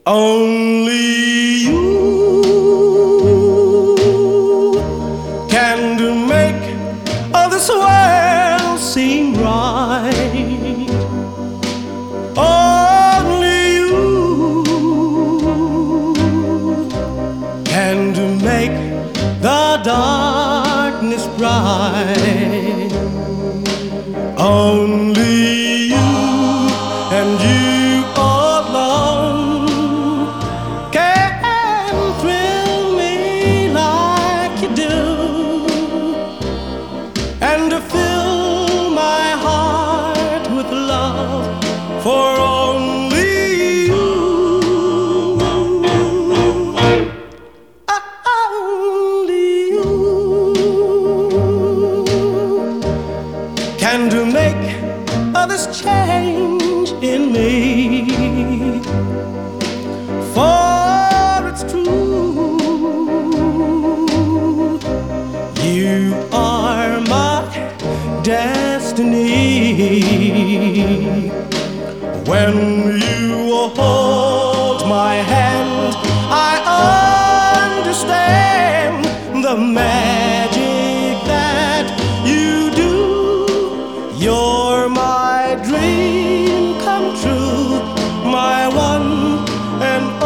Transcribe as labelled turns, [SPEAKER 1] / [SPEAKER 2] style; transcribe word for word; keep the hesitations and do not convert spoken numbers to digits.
[SPEAKER 1] Only you can do make all this world seem right. Only you can do make the darkness bright. Only you and you alone can thrill me like you do, and to fill my heart with love for only you. Only you can to make others change in me. For it's true, you are my destiny. When you hold my hand, I understand the magic that you do. You're my dream come true, my one and